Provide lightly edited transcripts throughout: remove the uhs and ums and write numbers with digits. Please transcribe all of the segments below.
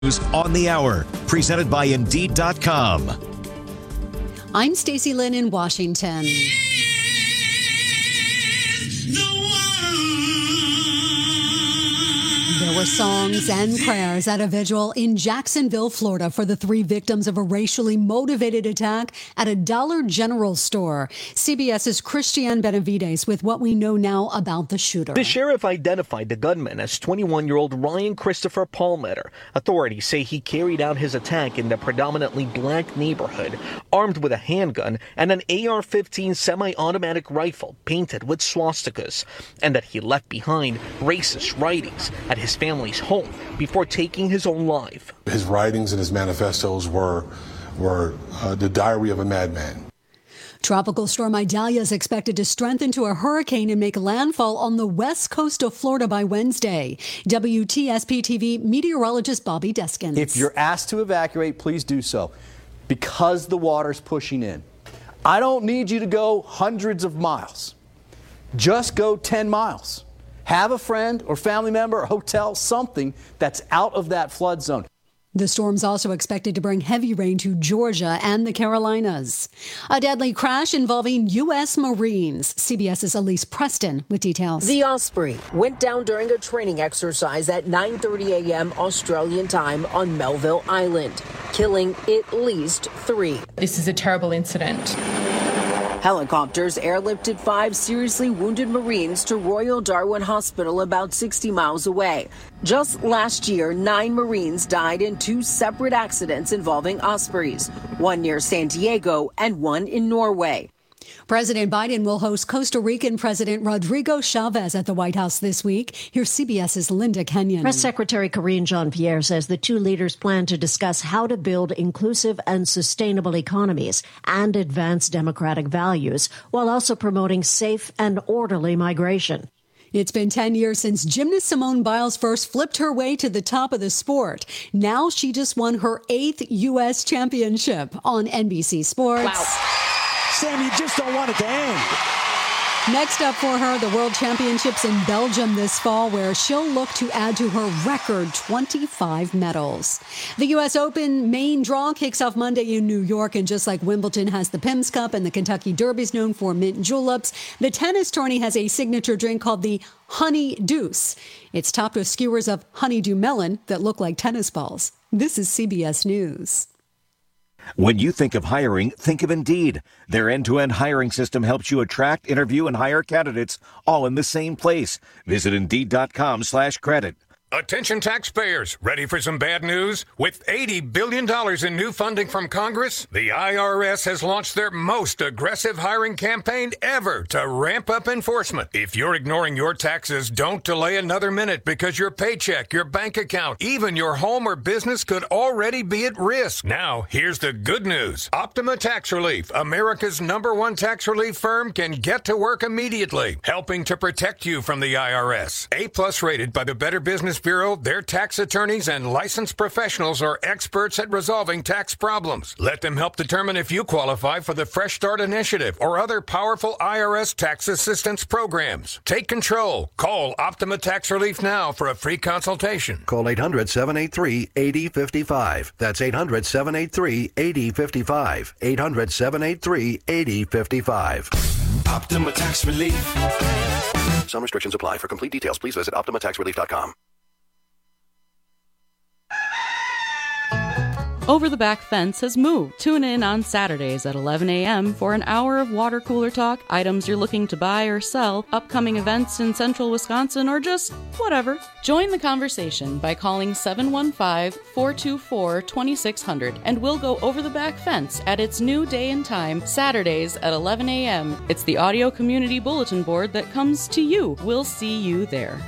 News on the Hour, presented by Indeed.com. I'm Stacey Lynn in Washington. There were songs and prayers at a vigil in Jacksonville, Florida for the 3 victims of a racially motivated attack at a Dollar General store. CBS's Christiane Benavides with what we know now about the shooter. The sheriff identified the gunman as 21-year-old Ryan Christopher Palmeter. Authorities say he carried out his attack in the predominantly black neighborhood, armed with a handgun and an AR-15 semi-automatic rifle painted with swastikas, and that he left behind racist writings at his family's home before taking his own life. His writings and his manifestos were the diary of a madman. Tropical storm Idalia is expected to strengthen to a hurricane and make landfall on the west coast of Florida by Wednesday. WTSP-TV meteorologist Bobby Deskins. If you're asked to evacuate, please do so, because the water's pushing in. I don't need you to go hundreds of miles. Just go 10 miles. Have a friend or family member or hotel, something that's out of that flood zone. The storm's also expected to bring heavy rain to Georgia and the Carolinas. A deadly crash involving U.S. Marines. CBS's Elise Preston with details. The Osprey went down during a training exercise at 9:30 a.m. Australian time on Melville Island, killing at least 3. This is a terrible incident. Helicopters airlifted 5 seriously wounded Marines to Royal Darwin Hospital about 60 miles away. Just last year, 9 Marines died in 2 separate accidents involving Ospreys, one near San Diego and one in Norway. President Biden will host Costa Rican President Rodrigo Chavez at the White House this week. Here's CBS's Linda Kenyon. Press Secretary Karine Jean-Pierre says the 2 leaders plan to discuss how to build inclusive and sustainable economies and advance democratic values while also promoting safe and orderly migration. It's been 10 years since gymnast Simone Biles first flipped her way to the top of the sport. Now she just won her 8th U.S. championship on NBC Sports. Wow. Sam, you just don't want it to end. Next up for her, the World Championships in Belgium this fall, where she'll look to add to her record 25 medals. The U.S. Open main draw kicks off Monday in New York, and just like Wimbledon has the Pimm's Cup and the Kentucky Derby's known for mint juleps, the tennis tourney has a signature drink called the Honey Deuce. It's topped with skewers of honeydew melon that look like tennis balls. This is CBS News. When you think of hiring, think of Indeed. Their end-to-end hiring system helps you attract, interview, and hire candidates all in the same place. Visit Indeed.com/credit. Attention taxpayers, ready for some bad news? With $80 billion in new funding from Congress, the IRS has launched their most aggressive hiring campaign ever to ramp up enforcement. If you're ignoring your taxes, don't delay another minute because your paycheck, your bank account, even your home or business could already be at risk. Now, here's the good news. Optima Tax Relief, America's #1 tax relief firm, can get to work immediately, helping to protect you from the IRS. A+ rated by the Better Business Bureau, their tax attorneys and licensed professionals are experts at resolving tax problems. Let them help determine if you qualify for the Fresh Start Initiative or other powerful IRS tax assistance programs. Take control. Call Optima Tax Relief now for a free consultation. Call 800-783-8055. That's 800-783-8055. 800-783-8055. Optima Tax Relief. Some restrictions apply. For complete details, please visit OptimaTaxRelief.com. Over the Back Fence has moved. Tune in on Saturdays at 11 a.m. for an hour of water cooler talk, items you're looking to buy or sell, upcoming events in central Wisconsin, or just whatever. Join the conversation by calling 715-424-2600, and we'll go over the back fence at its new day and time, Saturdays at 11 a.m. It's the audio community bulletin board that comes to you. We'll see you there.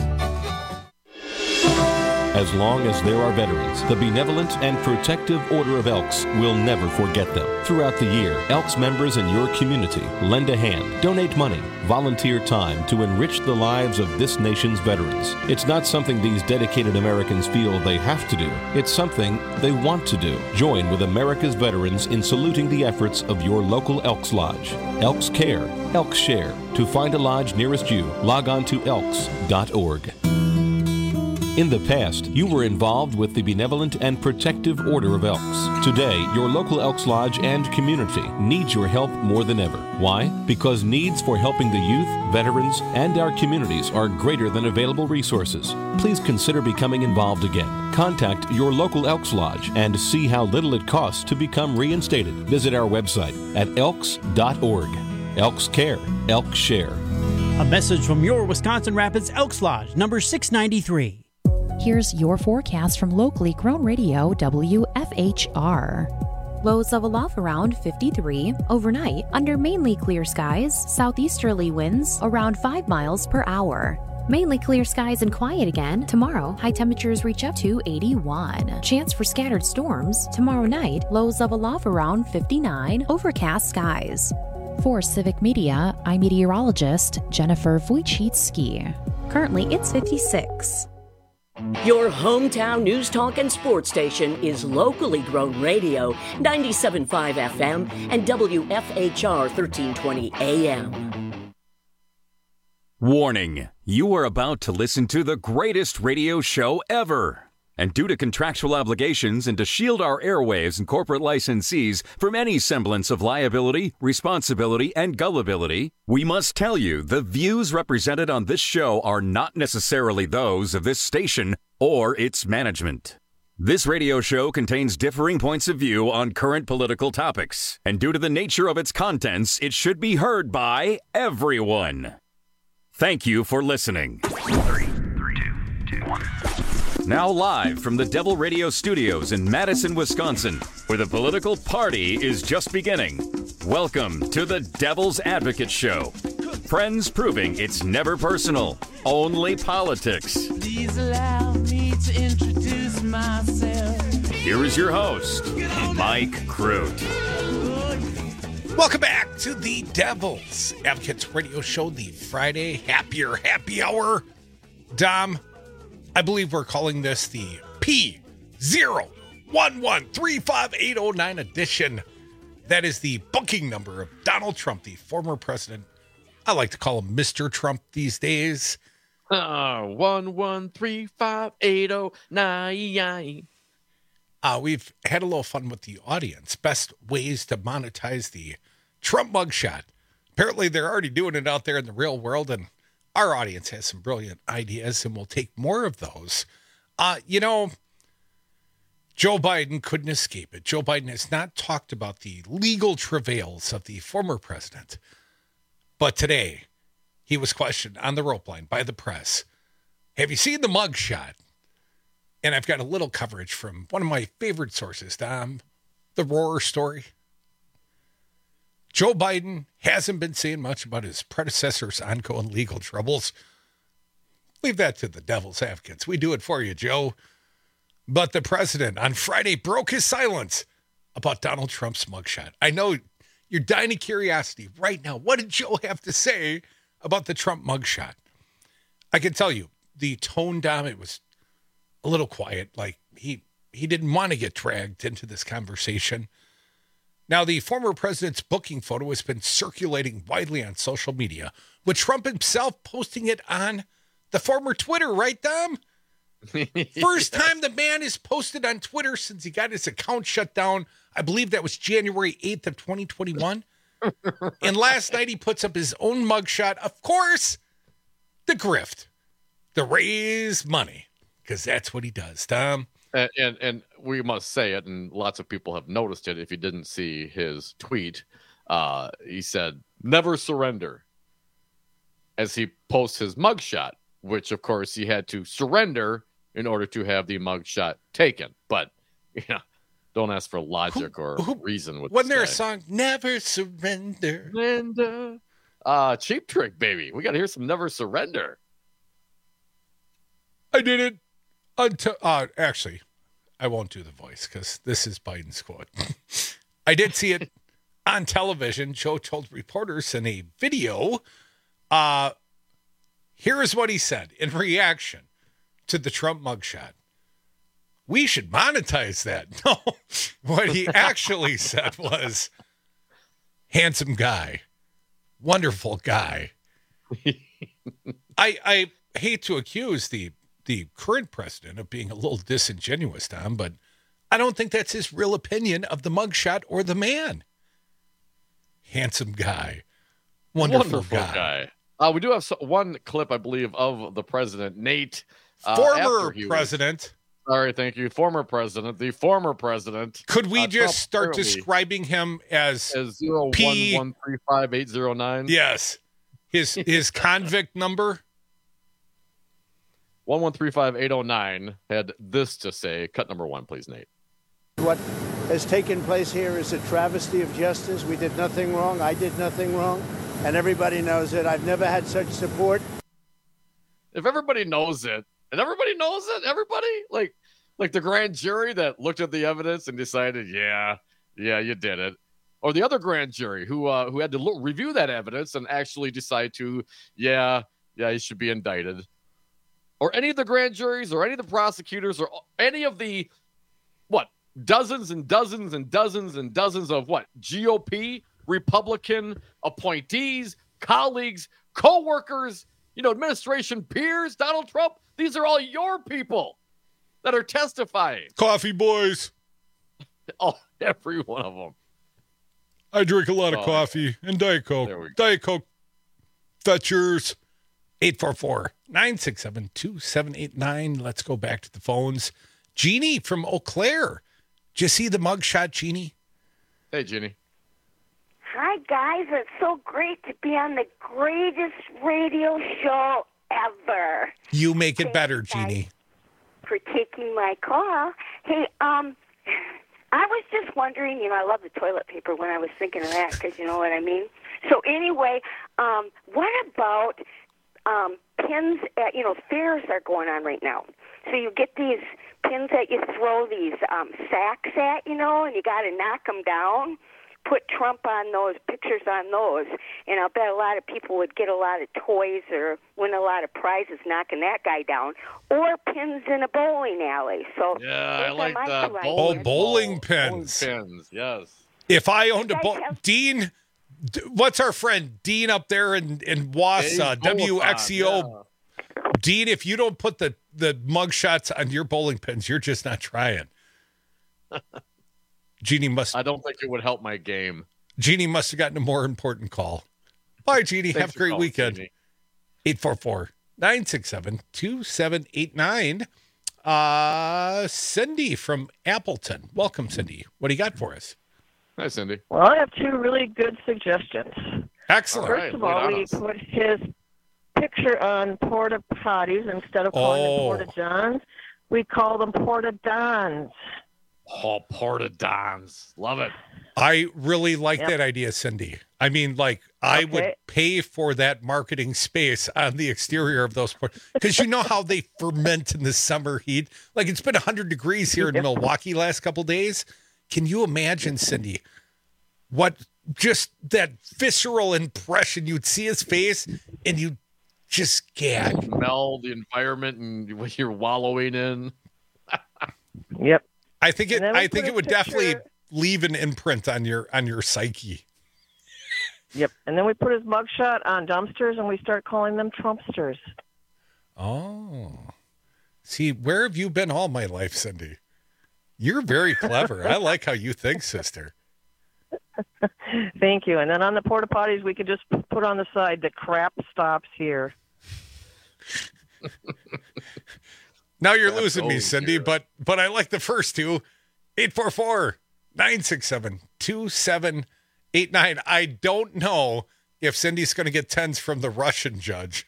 As long as there are veterans, the Benevolent and Protective Order of Elks will never forget them. Throughout the year, Elks members in your community lend a hand, donate money, volunteer time to enrich the lives of this nation's veterans. It's not something these dedicated Americans feel they have to do. It's something they want to do. Join with America's veterans in saluting the efforts of your local Elks Lodge. Elks Care, Elks Share. To find a lodge nearest you, log on to elks.org. In the past, you were involved with the Benevolent and Protective Order of Elks. Today, your local Elks Lodge and community needs your help more than ever. Why? Because needs for helping the youth, veterans, and our communities are greater than available resources. Please consider becoming involved again. Contact your local Elks Lodge and see how little it costs to become reinstated. Visit our website at elks.org. Elks Care, Elks Share. A message from your Wisconsin Rapids Elks Lodge, number 693. Here's your forecast from locally grown radio WFHR. Lows level off around 53. Overnight, under mainly clear skies, southeasterly winds around 5 miles per hour. Mainly clear skies and quiet again. Tomorrow, high temperatures reach up to 81. Chance for scattered storms. Tomorrow night, lows level off around 59. Overcast skies. For Civic Media, I'm meteorologist Jennifer Wojcicki. Currently, it's 56. Your hometown news talk and sports station is locally grown radio, 97.5 FM and WFHR 1320 AM. Warning, you are about to listen to the greatest radio show ever. And due to contractual obligations and to shield our airwaves and corporate licensees from any semblance of liability, responsibility, and gullibility, we must tell you the views represented on this show are not necessarily those of this station or its management. This radio show contains differing points of view on current political topics, and due to the nature of its contents, it should be heard by everyone. Thank you for listening. 3, 2, 1. Now live from the Devil Radio Studios in Madison, Wisconsin, where the political party is just beginning. Welcome to the Devil's Advocate Show. Friends proving it's never personal, only politics. Please allow me to introduce myself. Here is your host, Mike Crute. Welcome back to the Devil's Advocates Radio Show, the Friday Happy Hour. Dom, I believe we're calling this the P01135809 edition. That is the booking number of Donald Trump, the former president. I like to call him Mr. Trump these days. 1135809. We've had a little fun with the audience. Best ways to monetize the Trump mugshot. Apparently, they're already doing it out there in the real world, and our audience has some brilliant ideas, and we'll take more of those. Joe Biden couldn't escape it. Joe Biden has not talked about the legal travails of the former president. But today, he was questioned on the rope line by the press. Have you seen the mugshot? And I've got a little coverage from one of my favorite sources, Dom, the Roar story. Joe Biden hasn't been saying much about his predecessor's ongoing legal troubles. Leave that to the Devil's Advocates. We do it for you, Joe. But the president on Friday broke his silence about Donald Trump's mugshot. I know you're dying of curiosity right now. What did Joe have to say about the Trump mugshot? I can tell you, the tone, Dom, it was a little quiet. Like he didn't want to get dragged into this conversation. Now, the former president's booking photo has been circulating widely on social media, with Trump himself posting it on the former Twitter, right, Dom? First time the man is posted on Twitter since he got his account shut down. I believe that was January 8th of 2021. And last night he puts up his own mugshot. Of course, the grift, the raise money, because that's what he does, Tom. And we must say it, and lots of people have noticed it. If you didn't see his tweet, he said, "Never surrender," as he posts his mugshot, which, of course, he had to surrender in order to have the mugshot taken. But, don't ask for logic or reason with Wasn't there a song, Never Surrender? Cheap Trick, baby. We got to hear some Never Surrender. I did it. Actually, I won't do the voice because this is Biden's quote. I did see it on television. Joe told reporters in a video, here is what he said in reaction to the Trump mugshot. We should monetize that. No, what he actually said was, handsome guy, wonderful guy. I hate to accuse the the current president of being a little disingenuous, Tom, but I don't think that's his real opinion of the mugshot or the man. Handsome guy. Wonderful guy. We do have one clip, I believe, of the president, Nate. Former president. Sorry, thank you. Former president. The former president. Could we just start describing him as 01135-809? Yes. His convict number? 1135809 had this to say. Cut number 1, please, Nate. What has taken place here is a travesty of justice. We did nothing wrong. I did nothing wrong. And everybody knows it. I've never had such support. If everybody knows it, and everybody knows it, everybody, like the grand jury that looked at the evidence and decided, yeah, you did it. Or the other grand jury who had to review that evidence and actually decide to, yeah, he should be indicted. Or any of the grand juries or any of the prosecutors or any of the, dozens and dozens and dozens and dozens of GOP, Republican appointees, colleagues, co-workers, administration peers, Donald Trump. These are all your people that are testifying. Coffee boys. Oh, every one of them. I drink a lot of coffee and Diet Coke. Diet Coke fetchers. 844-967-2789. Let's go back to the phones. Jeannie from Eau Claire. Did you see the mugshot, Jeannie? Hey, Jeannie. Hi, guys. It's so great to be on the greatest radio show ever. You make it better, Jeannie. For taking my call. Hey, I was just wondering, I love the toilet paper when I was thinking of that, because you know what I mean. So anyway, what about pins at, fairs are going on right now. So you get these pins that you throw these sacks at, and you got to knock them down. Put Trump on those, pictures on those, and I'll bet a lot of people would get a lot of toys or win a lot of prizes knocking that guy down, or pins in a bowling alley. So yeah, I like that. Bowling pins. Bowling pins, yes. If I owned Dean, what's our friend Dean up there in Wausau, WXEO? Yeah. Dean, if you don't put the mugshots on your bowling pins, you're just not trying. Jeannie must. I don't think it would help my game. Jeannie must have gotten a more important call. Bye, Jeannie. Have a great weekend. 844-967-2789. Cindy from Appleton. Welcome, Cindy. What do you got for us? Hi, Cindy. Well, I have 2 really good suggestions. Excellent. First of all, we put his picture on porta potties instead of calling them porta johns. We call them porta dons. Oh, porta dons. Love it. I really like that idea, Cindy. I mean, I would pay for that marketing space on the exterior of those because you know how they ferment in the summer heat. It's been 100 degrees here in Milwaukee last couple days. Can you imagine, Cindy, what just that visceral impression? You'd see his face and you'd just gag. Smell the environment and what you're wallowing in. Yep. I think it would definitely leave an imprint on your psyche. Yep. And then we put his mugshot on dumpsters and we start calling them Trumpsters. Oh. See, where have you been all my life, Cindy? You're very clever. I like how you think, sister. Thank you. And then on the porta potties, we could just put on the side, the crap stops here. Now you're losing me, Cindy, but I like the first 2. 844-967-2789. I don't know if Cindy's going to get 10s from the Russian judge.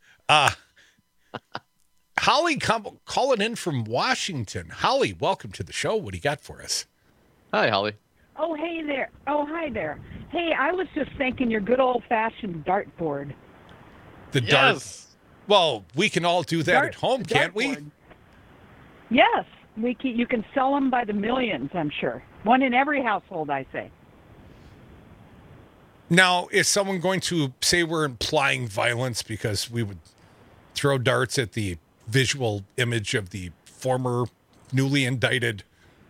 Holly calling in from Washington. Holly, welcome to the show. What do you got for us? Hi, Holly. Oh, hey there. Oh, hi there. Hey, I was just thinking your good old-fashioned dartboard. The dart. Well, we can all do that at home, can't we? Yes, you can sell them by the millions, I'm sure. One in every household, I say. Now, is someone going to say we're implying violence because we would throw darts at the visual image of the former newly indicted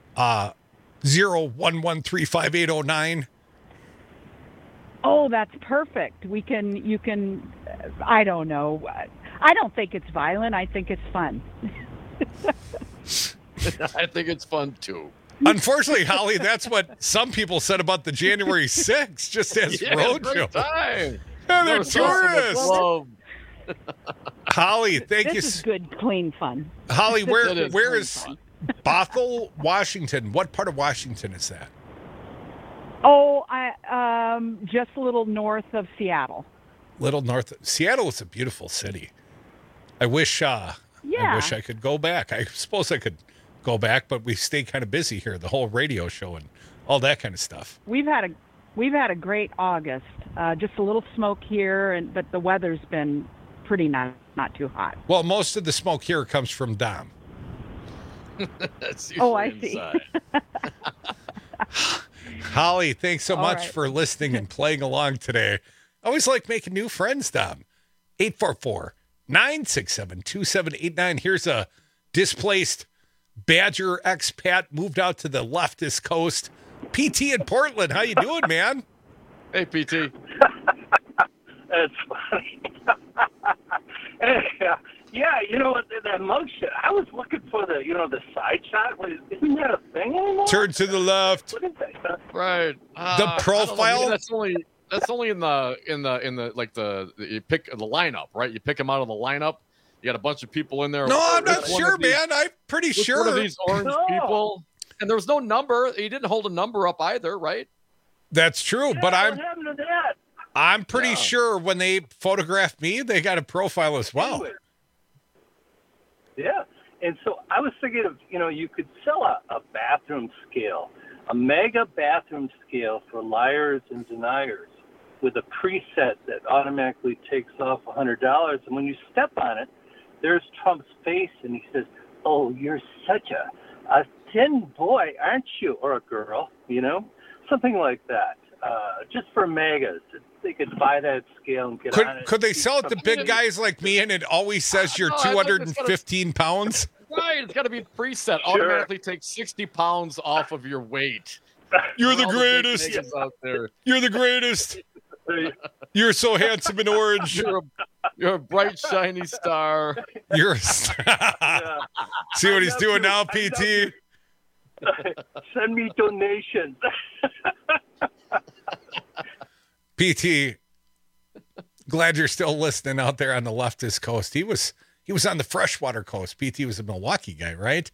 01135-809? Oh, that's perfect. You can, I don't know. I don't think it's violent. I think it's fun. I think it's fun, too. Unfortunately, Holly, that's what some people said about the January 6th, just as roadshow. Time. They're tourists. Holly, thank you. This is good, clean fun. Holly, where is Bothell, Washington? What part of Washington is that? Oh, just a little north of Seattle. Little north. Seattle is a beautiful city. I wish I could go back. I suppose I could go back, but we stay kind of busy here, the whole radio show and all that kind of stuff. We've had a great August. Just a little smoke here, but the weather's been pretty not too hot. Well, most of the smoke here comes from Dom. I see. Holly, thanks so much for listening and playing along today. I always like making new friends, Dom. 844-967-2789. Here's a displaced Badger expat moved out to the leftist coast. PT in Portland. How you doing, man? Hey, PT. That's funny. Yeah, that mugshot. I was looking for the side shot. Isn't that a thing anymore? Turn to the left. What is that? Right. The profile. That's only in the like you pick the lineup, right? You pick them out of the lineup. You got a bunch of people in there. No, I'm not sure, man. I'm pretty sure. One of these orange people, and there was no number. He didn't hold a number up either, right? That's true, but what happened to that? I'm pretty sure when they photographed me, they got a profile as well. Yeah, and so I was thinking of, you could sell a bathroom scale, a mega bathroom scale for liars and deniers with a preset that automatically takes off $100. And when you step on it, there's Trump's face, and he says, "Oh, you're such a thin boy, aren't you?" Or a girl, something like that. Just for megas, they could buy that scale and get on it. Could they sell it to big guys like me, and it always says you're 215 pounds? Right, it's got to be preset. Automatically take 60 pounds off of your weight. You're the greatest. Out there. You're the greatest. You're so handsome and orange. You're a bright, shiny star. You're a star. See what he's doing now, PT? Send me donations. PT, glad you're still listening out there on the leftist coast. He was on the freshwater coast. PT was a Milwaukee guy, right?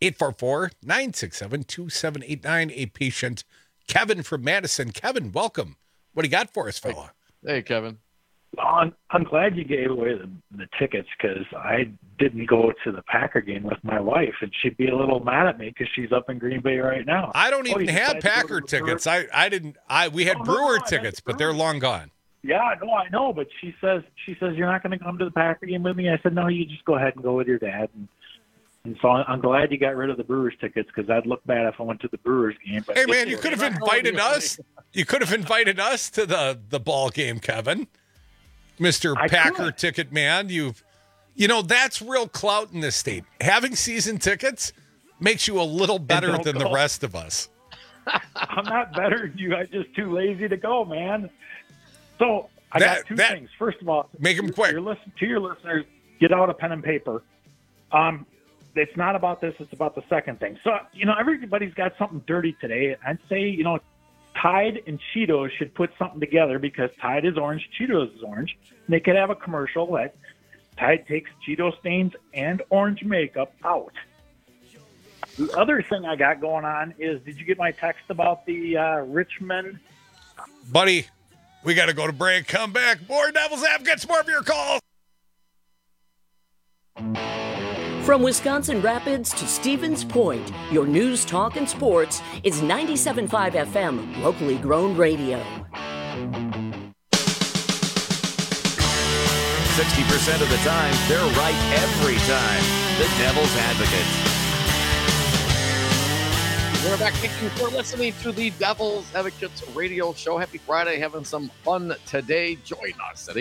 844-967-2789. A patient, Kevin from Madison. Kevin, welcome. What do you got for us, fella? Hey, Kevin. I'm glad you gave away the tickets, because I didn't go to the Packer game with my wife, and she'd be a little mad at me because she's up in Green Bay right now. I don't even have Packer tickets. We had Brewer tickets, but they're long gone. Yeah, no, I know, but she says you're not going to come to the Packer game with me. I said, no, you just go ahead and go with your dad. And so I'm glad you got rid of the Brewers tickets, because I'd look bad if I went to the Brewers game. But hey, man, you could have invited us. You could have invited us to the ball game, Kevin. Mr. Packer ticket man. That's real clout in this state. Having season tickets makes you a little better than the rest of us. I'm not better than you. I'm just too lazy to go, man. So I got two things. First of all, make them quick. To your listeners, get out a pen and paper. It's not about this. It's about the second thing. So, everybody's got something dirty today. I'd say, Tide and Cheetos should put something together, because Tide is orange, Cheetos is orange. And they could have a commercial that Tide takes Cheeto stains and orange makeup out. The other thing I got going on is, did you get my text about the Richmond? Buddy, we got to go to break. Come back. More Devil's Advocates, more of your calls. From Wisconsin Rapids to Stevens Point, your news, talk, and sports is 97.5 FM, locally grown radio. 60% of the time, they're right every time. The Devil's Advocates. We're back. Thank you for listening to the Devil's Advocates radio show. Happy Friday. Having some fun today. Join us at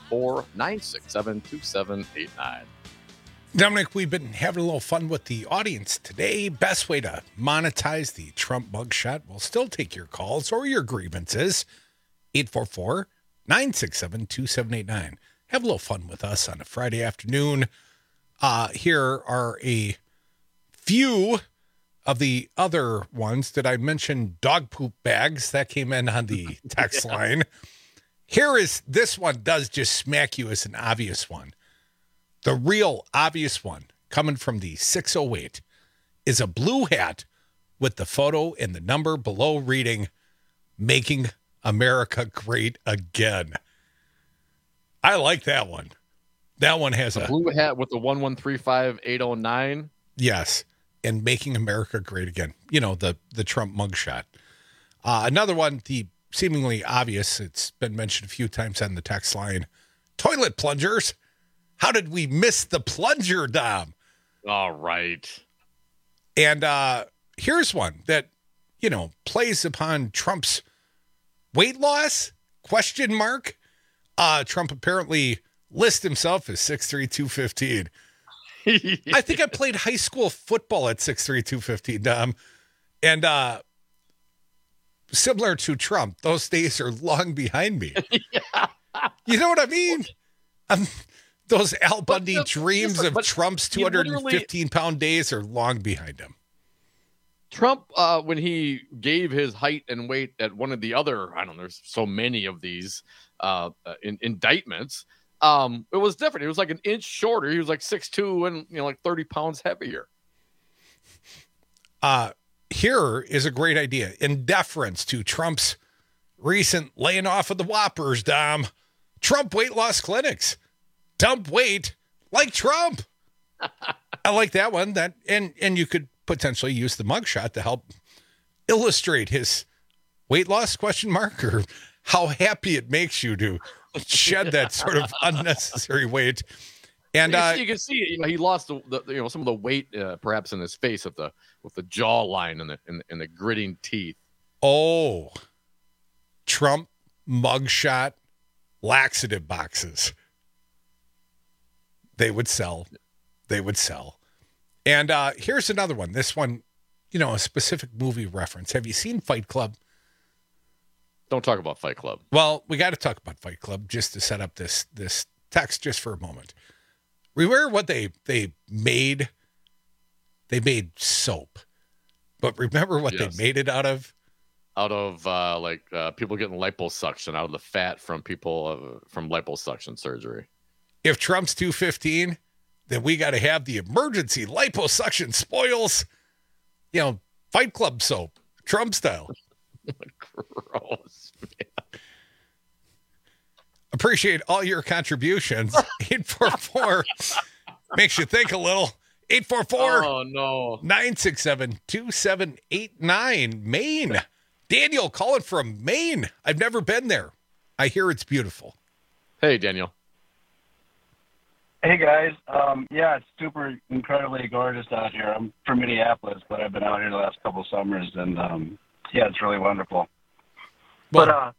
844-967-2789. Dominic, we've been having a little fun with the audience today. Best way to monetize the Trump mugshot. We'll still take your calls or your grievances. 844-967-2789. have a little fun with us on a Friday afternoon. Here are a few of the other ones. Did I mention dog poop bags? That came in on the text line. This one does just smack you as an obvious one. The real obvious one coming from the 608 is a blue hat with the photo and the number below reading, "Making America Great Again." I like that one. That one has a blue hat with the 1135809. Yes. And "Making America Great Again." You know, the Trump mugshot. Another one, the seemingly obvious, it's been mentioned a few times on the text line. Toilet plungers. How did we miss the plunger, Dom? All right. And here's one that, plays upon Trump's weight loss? ? Trump apparently lists himself as 6'3", 215. I think I played high school football at 6'3", 215, Dom. And similar to Trump, those days are long behind me. Yeah. You know what I mean? Those Al Bundy dreams of Trump's 215-pound days are long behind him. Trump, when he gave his height and weight at one of the other, there's so many of these indictments, it was different. He was like an inch shorter. He was like 6'2" and like 30 pounds heavier. Here is a great idea. In deference to Trump's recent laying off of the Whoppers, Dom, Trump weight loss clinics. Dump weight like Trump. I like that one. And you could potentially use the mugshot to help illustrate his weight loss ? Or how happy it makes you to shed that sort of unnecessary weight. And you can see, he lost the some of the weight perhaps in his face with the jawline and the gritting teeth. Oh, Trump mugshot laxative boxes. They would sell. And here's another one. This one, a specific movie reference. Have you seen Fight Club? Don't talk about Fight Club. Well, we got to talk about Fight Club just to set up this text just for a moment. Remember what they made? They made soap. But remember what they made it out of? Out of people getting liposuction, out of the fat from people from liposuction surgery. If Trump's 215, then we got to have the emergency liposuction spoils, Fight Club soap, Trump style. Gross, man. Appreciate all your contributions. 844 makes you think a little. 844 Oh, no. 967-2789. Maine. Daniel calling from Maine. I've never been there. I hear it's beautiful. Hey, Daniel. Hey, guys. It's super incredibly gorgeous out here. I'm from Minneapolis, but I've been out here the last couple of summers, and it's really wonderful. But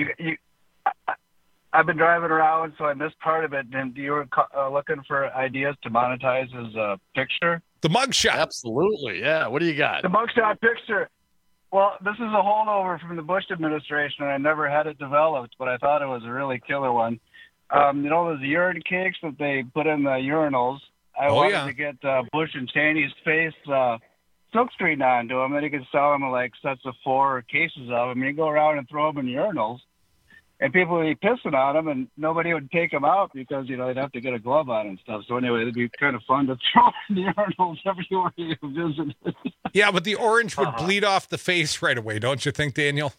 I've been driving around, so I missed part of it. And you were looking for ideas to monetize his picture? The mugshot. Absolutely, yeah. What do you got? The mugshot picture. Well, this is a holdover from the Bush administration, and I never had it developed, but I thought it was a really killer one. Those urine cakes that they put in the urinals. I wanted to get Bush and Cheney's face silkscreened onto them, and you could sell them in like sets of 4 cases of them. You go around and throw them in urinals, and people would be pissing on them, and nobody would take them out because they'd have to get a glove on and stuff. So anyway, it'd be kind of fun to throw in the urinals everywhere you visit. Yeah, but the orange would bleed off the face right away, don't you think, Daniel?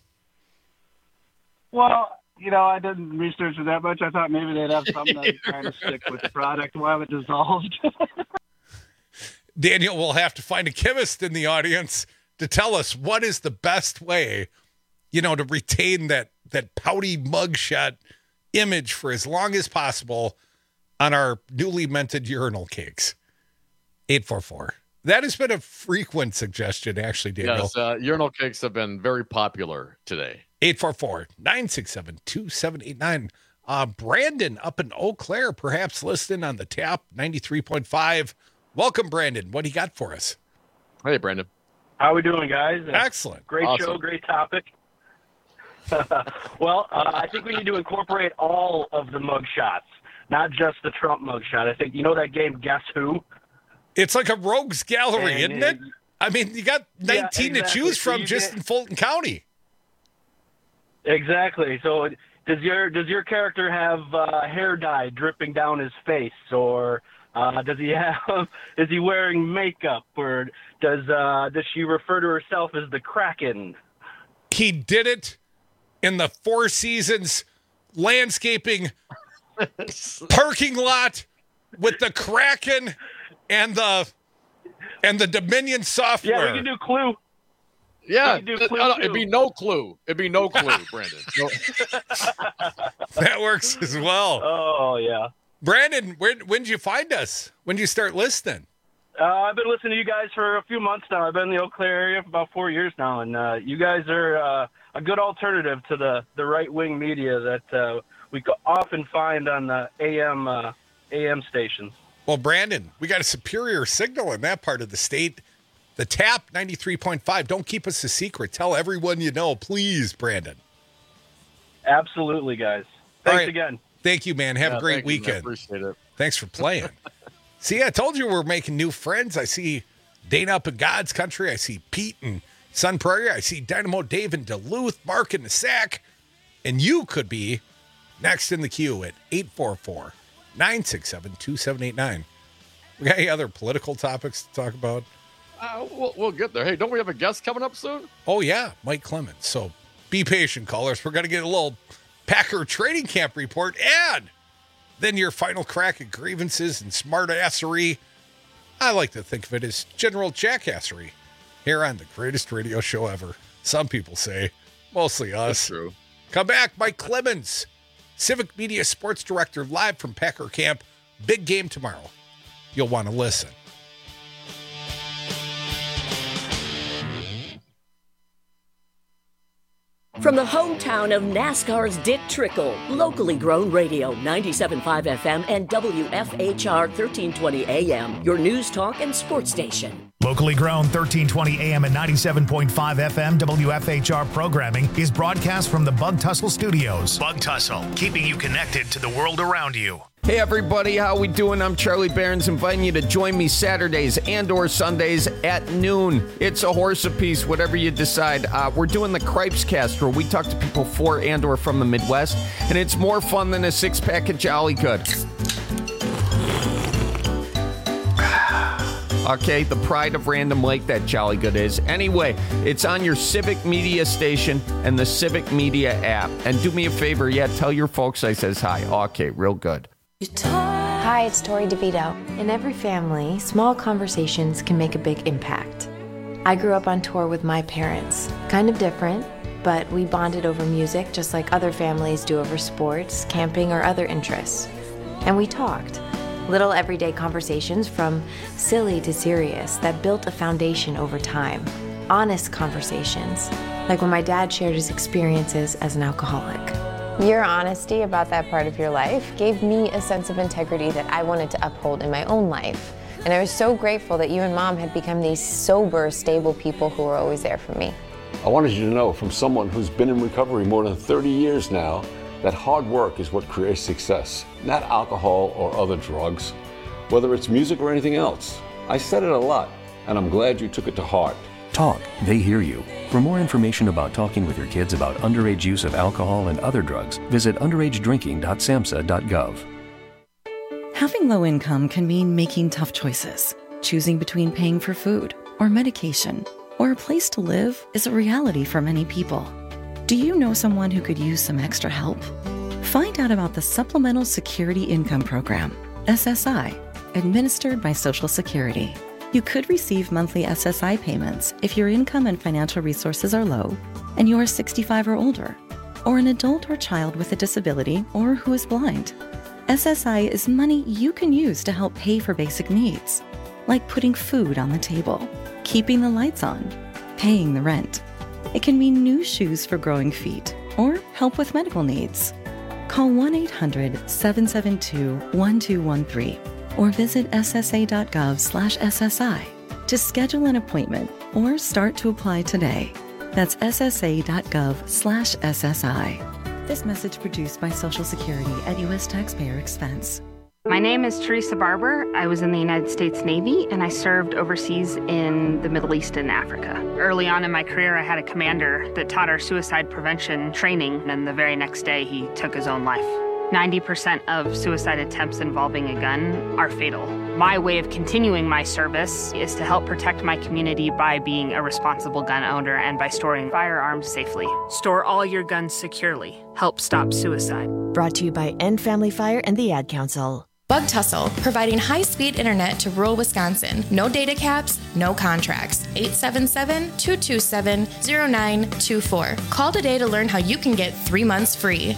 Well, I didn't research it that much. I thought maybe they'd have something that would kind of stick with the product while it dissolved. Daniel will have to find a chemist in the audience to tell us what is the best way, to retain that pouty mugshot image for as long as possible on our newly minted urinal cakes. 844. That has been a frequent suggestion, actually, Daniel. Yes, urinal cakes have been very popular today. 844-967-2789. Brandon up in Eau Claire, perhaps listening on the tap, 93.5. Welcome, Brandon. What do you got for us? Hey, Brandon. How we doing, guys? Excellent. Great show, great topic. Well, I think we need to incorporate all of the mug shots. not just the Trump mugshot. I think, you know that game, Guess Who? It's like a rogues gallery, isn't it? I mean, you got 19 to choose from just in Fulton County. Exactly. So does your character have hair dye dripping down his face, or does he have? Is he wearing makeup, or does she refer to herself as the Kraken? He did it in the Four Seasons landscaping parking lot with the Kraken and the Dominion software. Yeah, we can do Clue. Yeah, it'd be no clue. It'd be no clue, Brandon. No. That works as well. Oh, yeah. Brandon, when did you find us? When did you start listening? I've been listening to you guys for a few months now. I've been in the Eau Claire area for about 4 years now, and you guys are a good alternative to the right-wing media that we often find on the AM stations. Well, Brandon, we got a superior signal in that part of the state. The Tap 93.5. Don't keep us a secret. Tell everyone you know, please, Brandon. Absolutely, guys. Thanks again. Thank you, man. Have a great weekend. I appreciate it. Thanks for playing. See, I told you we're making new friends. I see Dana up in God's country. I see Pete in Sun Prairie. I see Dynamo Dave in Duluth, Mark in the Sac. And you could be next in the queue at 844-967-2789. We got any other political topics to talk about? We'll get there. Hey, don't we have a guest coming up soon? Oh, yeah, Mike Clemens. So be patient, callers. We're going to get a little Packer training camp report and then your final crack at grievances and smartassery. I like to think of it as general jackassery here on the greatest radio show ever. Some people say, mostly us. That's true. Come back, Mike Clemens, Civic Media Sports Director, live from Packer Camp. Big game tomorrow. You'll want to listen. From the hometown of NASCAR's Dick Trickle, locally grown radio, 97.5 FM and WFHR 1320 AM, your news, talk, and sports station. Locally grown 1320 AM and 97.5 FM WFHR programming is broadcast from the Bug Tussle Studios. Bug Tussle, keeping you connected to the world around you. Hey everybody, how we doing? I'm Charlie Barons, inviting you to join me Saturdays and or Sundays at noon. It's a horse apiece, whatever you decide. We're doing the Cripes Cast, where we talk to people for and or from the Midwest, and it's more fun than a six-pack of Jolly Good. Okay, the pride of Random Lake, that Jolly Good is. Anyway, it's on your Civic Media station and the Civic Media app. And do me a favor, tell your folks I says hi. Okay, real good. Hi, it's Tori DeVito. In every family, small conversations can make a big impact. I grew up on tour with my parents. Kind of different, but we bonded over music just like other families do over sports, camping, or other interests. And we talked. Little everyday conversations from silly to serious that built a foundation over time. Honest conversations, like when my dad shared his experiences as an alcoholic. Your honesty about that part of your life gave me a sense of integrity that I wanted to uphold in my own life. And I was so grateful that you and Mom had become these sober, stable people who were always there for me. I wanted you to know, from someone who's been in recovery more than 30 years now, that hard work is what creates success, not alcohol or other drugs, whether it's music or anything else. I said it a lot, and I'm glad you took it to heart. Talk, they hear you. For more information about talking with your kids about underage use of alcohol and other drugs, visit underagedrinking.samhsa.gov. Having low income can mean making tough choices. Choosing between paying for food or medication or a place to live is a reality for many people. Do you know someone who could use some extra help? Find out about the Supplemental Security Income Program, SSI, administered by Social Security. You could receive monthly SSI payments if your income and financial resources are low and you are 65 or older, or an adult or child with a disability or who is blind. SSI is money you can use to help pay for basic needs, like putting food on the table, keeping the lights on, paying the rent. It can mean new shoes for growing feet or help with medical needs. Call 1-800-772-1213 or visit ssa.gov/SSI to schedule an appointment or start to apply today. That's ssa.gov/SSI. This message produced by Social Security at U.S. taxpayer expense. My name is Teresa Barber. I was in the United States Navy, and I served overseas in the Middle East and Africa. Early on in my career, I had a commander that taught our suicide prevention training, and the very next day, he took his own life. 90% of suicide attempts involving a gun are fatal. My way of continuing my service is to help protect my community by being a responsible gun owner and by storing firearms safely. Store all your guns securely. Help stop suicide. Brought to you by End Family Fire and the Ad Council. Bug Tussle, providing high-speed internet to rural Wisconsin. No data caps, no contracts. 877-227-0924. Call today to learn how you can get 3 months free.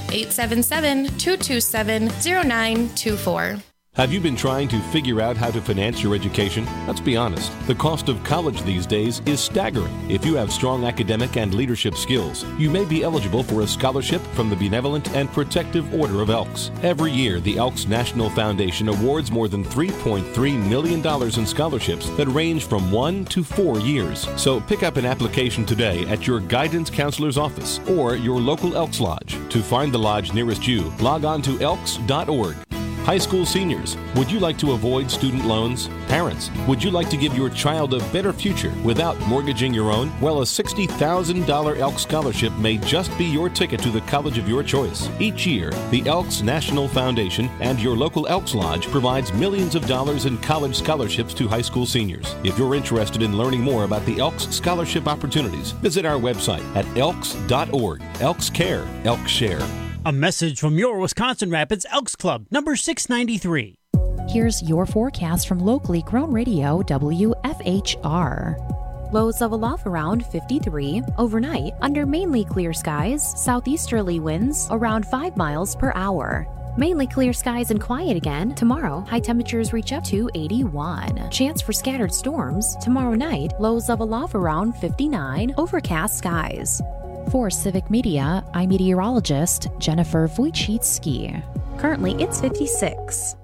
877-227-0924. Have you been trying to figure out how to finance your education? Let's be honest. The cost of college these days is staggering. If you have strong academic and leadership skills, you may be eligible for a scholarship from the Benevolent and Protective Order of Elks. Every year, the Elks National Foundation awards more than $3.3 million in scholarships that range from 1 to 4 years. So pick up an application today at your guidance counselor's office or your local Elks Lodge. To find the lodge nearest you, log on to elks.org. High school seniors, would you like to avoid student loans? Parents, would you like to give your child a better future without mortgaging your own? Well, a $60,000 Elks Scholarship may just be your ticket to the college of your choice. Each year, the Elks National Foundation and your local Elks Lodge provides millions of dollars in college scholarships to high school seniors. If you're interested in learning more about the Elks Scholarship opportunities, visit our website at elks.org. Elks Care, Elks Share. A message from your Wisconsin Rapids Elks Club, number 693. Here's your forecast from locally grown radio WFHR. Lows level off around 53. Overnight, under mainly clear skies, southeasterly winds around 5 miles per hour. Mainly clear skies and quiet again. Tomorrow, high temperatures reach up to 81. Chance for scattered storms. Tomorrow night, lows level off around 59. Overcast skies. For Civic Media, I'm meteorologist Jennifer Wojcicki. Currently, it's 56.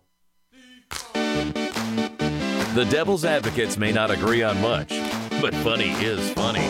The Devil's Advocates may not agree on much, but funny is funny.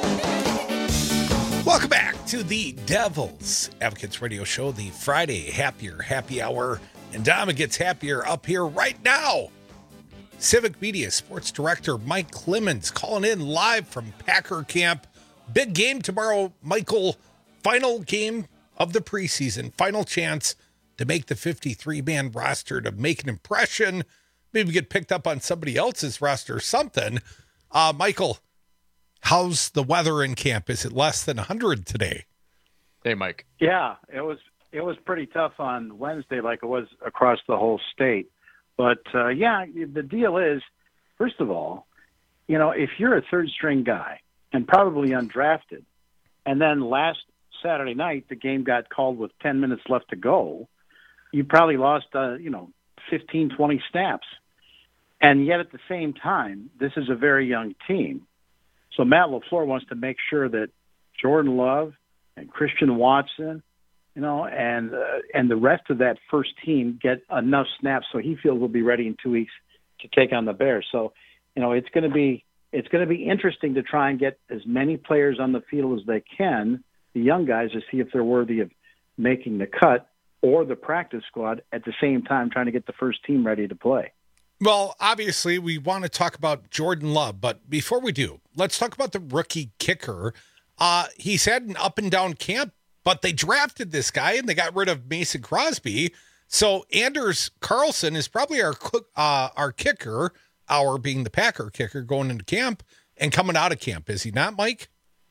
Welcome back to the Devil's Advocates Radio Show, the Friday Happier Happy Hour. And Dama gets happier up here right now. Civic Media Sports Director Mike Clemens calling in live from Packer Camp. Big game tomorrow, Michael. Final game of the preseason. Final chance to make the 53-man roster, to make an impression. Maybe get picked up on somebody else's roster or something. Michael, how's the weather in camp? Is it less than 100 today? Hey, Mike. Yeah, it was pretty tough on Wednesday, like it was across the whole state. But, yeah, the deal is, first of all, if you're a third-string guy, and probably undrafted, and then last Saturday night the game got called with 10 minutes left to go, you probably lost 15, 20 snaps. And yet at the same time, this is a very young team. So Matt LaFleur wants to make sure that Jordan Love and Christian Watson, and the rest of that first team get enough snaps so he feels we'll be ready in 2 weeks to take on the Bears. So, it's going to be interesting to try and get as many players on the field as they can, the young guys, to see if they're worthy of making the cut or the practice squad at the same time trying to get the first team ready to play. Well, obviously, we want to talk about Jordan Love, but before we do, let's talk about the rookie kicker. He's had an up and down camp, but they drafted this guy and they got rid of Mason Crosby. So Anders Carlson is probably our kicker, our being the Packer kicker, going into camp and coming out of camp. Is he not, Mike?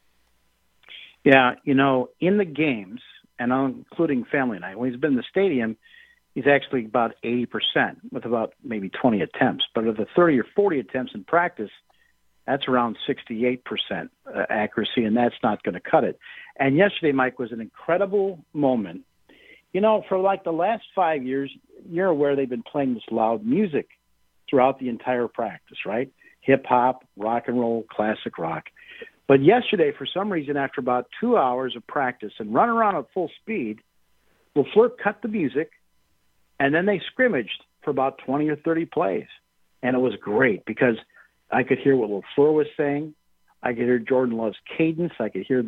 Yeah, in the games, and including family night, when he's been in the stadium, he's actually about 80% with about maybe 20 attempts. But of the 30 or 40 attempts in practice, that's around 68% accuracy, and that's not going to cut it. And yesterday, Mike, was an incredible moment. For like the last 5 years, you're aware they've been playing this loud music throughout the entire practice, right? Hip-hop, rock and roll, classic rock. But yesterday, for some reason, after about 2 hours of practice and run around at full speed, LaFleur cut the music, and then they scrimmaged for about 20 or 30 plays. And it was great because I could hear what LaFleur was saying. I could hear Jordan Love's cadence. I could hear the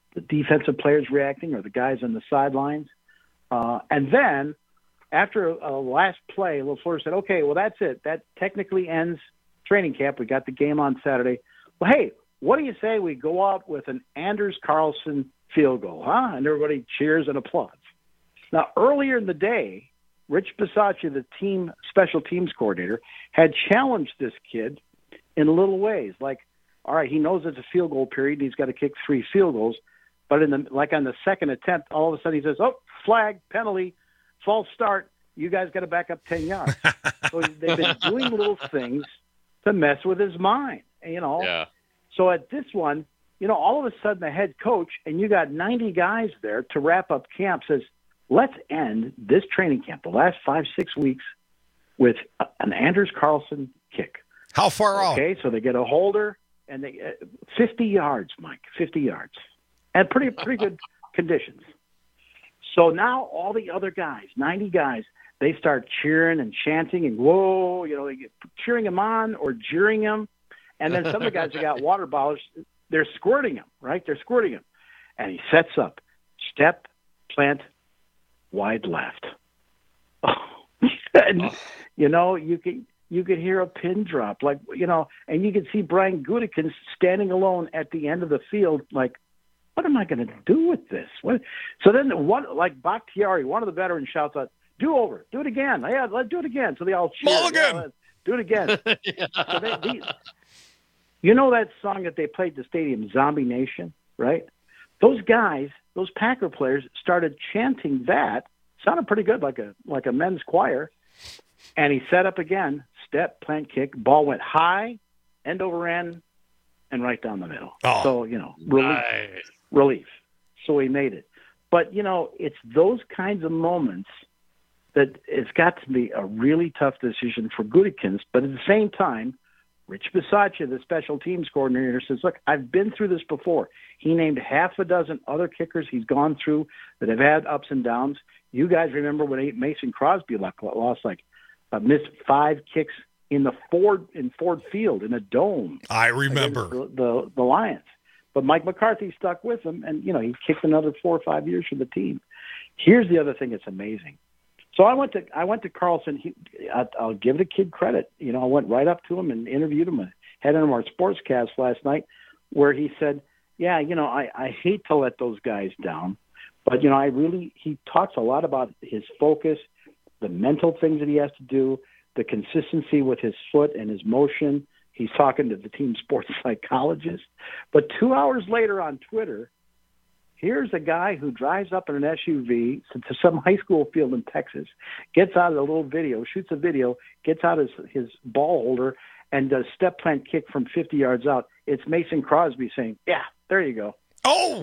the defensive players reacting or the guys on the sidelines. And then after a last play, LaFleur said, okay, well, that's it. That technically ends training camp. We got the game on Saturday. Well, hey, what do you say we go out with an Anders Carlson field goal, huh? And everybody cheers and applauds. Now, earlier in the day, Rich Bisaccia, the special teams coordinator, had challenged this kid in little ways. Like, all right, he knows it's a field goal period, and he's got to kick 3 field goals. But on the second attempt, all of a sudden he says, oh, flag, penalty, false start. You guys got to back up 10 yards. So they've been doing little things to mess with his mind, Yeah. So at this one, all of a sudden the head coach, and you got 90 guys there to wrap up camp, says, let's end this training camp, the last 5-6 weeks, with an Anders Carlson kick. How far out? Okay, so they get a holder, and they 50 yards, Mike, 50 yards. And pretty good conditions. So now all the other guys, 90 guys, they start cheering and chanting and whoa, they get cheering him on or jeering him. And then some of the guys that got water bottles, they're squirting him, right? They're squirting him. And he sets up, step, plant, wide left. And, you could hear a pin drop, and you could see Brian Gutekunst standing alone at the end of the field, like, what am I going to do with this? So then Bakhtiari, one of the veterans, shouts out, do over, do it again. Yeah, let's do it again. So they all cheer. Mulligan! Yeah, do it again. So that song that they played at the stadium, Zombie Nation, right? Those guys, those Packer players, started chanting that. Sounded pretty good, like a men's choir. And he set up again, step, plant, kick. Ball went high, end over end, and right down the middle. Oh, so, relief. So he made it. But, it's those kinds of moments that it's got to be a really tough decision for Gutekunst. But at the same time, Rich Bisaccia, the special teams coordinator, says, look, I've been through this before. He named half a dozen other kickers he's gone through that have had ups and downs. You guys remember when Mason Crosby missed 5 kicks in Ford Field in a dome. I remember the Lions. But Mike McCarthy stuck with him, and he kicked another 4 or 5 years for the team. Here's the other thing that's amazing. So I went to Carlson. I'll give the kid credit. I went right up to him and interviewed him. I had him on our sportscast last night, where he said, "Yeah, I hate to let those guys down, but he talks a lot about his focus, the mental things that he has to do, the consistency with his foot and his motion." He's talking to the team sports psychologist. But 2 hours later on Twitter, here's a guy who drives up in an SUV to some high school field in Texas, gets out a little video, shoots a video, gets out his ball holder, and does step plant kick from 50 yards out. It's Mason Crosby saying, yeah, there you go. Oh!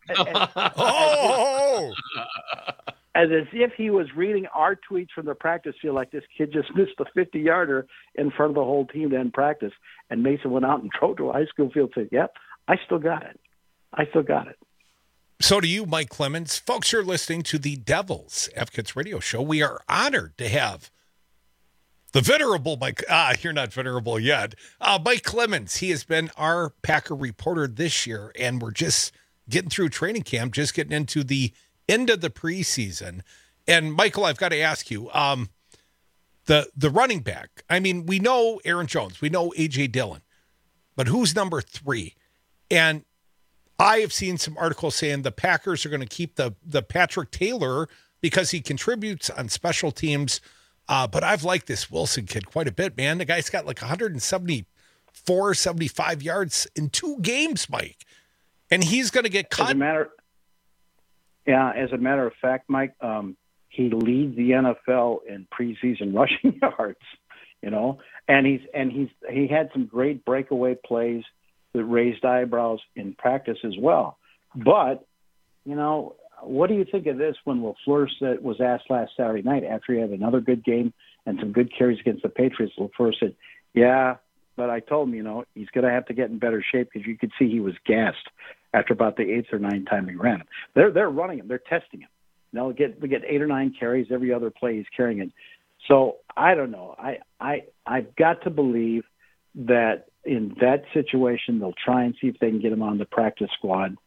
As if he was reading our tweets from the practice field, like this kid just missed the 50-yarder in front of the whole team to end practice. And Mason went out and drove to a high school field and said, yep, I still got it. So do you, Mike Clemens. Folks, you're listening to the Devils Advocates Radio Show. We are honored to have the venerable Mike. You're not venerable yet. Mike Clemens. He has been our Packer reporter this year, and we're just getting through training camp, just getting into the end of the preseason. And Michael, I've got to ask you, the running back. I mean, we know Aaron Jones, we know A.J. Dillon, but who's number 3? And I have seen some articles saying the Packers are going to keep the Patrick Taylor because he contributes on special teams. But I've liked this Wilson kid quite a bit, man. The guy's got like 174, 75 yards in 2 games, Mike. And he's going to get cut. As a matter of fact, Mike, he leads the NFL in preseason rushing yards, and he had some great breakaway plays that raised eyebrows in practice as well. But, what do you think of this when LaFleur was asked last Saturday night after he had another good game and some good carries against the Patriots? LaFleur said, yeah, but I told him, he's going to have to get in better shape because you could see he was gassed after about the 8th or 9th time we ran him. They're running him. They're testing him. We get 8 or 9 carries every other play he's carrying it. So I don't know. I've got to believe that in that situation they'll try and see if they can get him on the practice squad.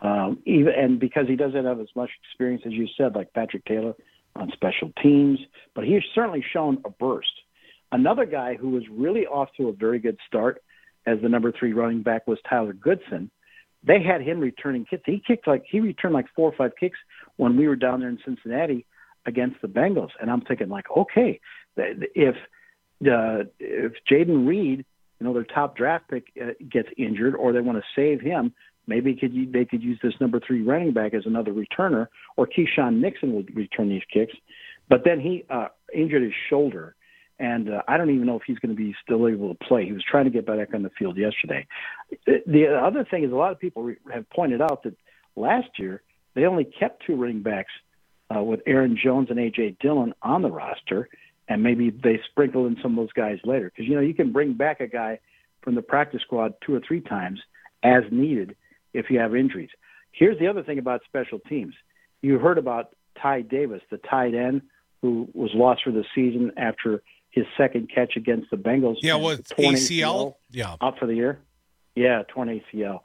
And because he doesn't have as much experience as you said, like Patrick Taylor on special teams, but he's certainly shown a burst. Another guy who was really off to a very good start as the number 3 running back was Tyler Goodson. They had him returning kicks. He returned like 4 or 5 kicks when we were down there in Cincinnati against the Bengals. And I'm thinking like, okay, if Jaden Reed, their top draft pick gets injured or they want to save him, maybe they could use this number 3 running back as another returner, or Keyshawn Nixon would return these kicks. But then he injured his shoulder, and I don't even know if he's going to be still able to play. He was trying to get back on the field yesterday. The other thing is a lot of people have pointed out that last year they only kept 2 running backs with Aaron Jones and A.J. Dillon on the roster, and maybe they sprinkle in some of those guys later. Because, you can bring back a guy from the practice squad 2 or 3 times as needed if you have injuries. Here's the other thing about special teams. You heard about Ty Davis, the tight end who was lost for the season after his second catch against the Bengals. Yeah, with ACL? Yeah. Out for the year? Yeah, torn ACL.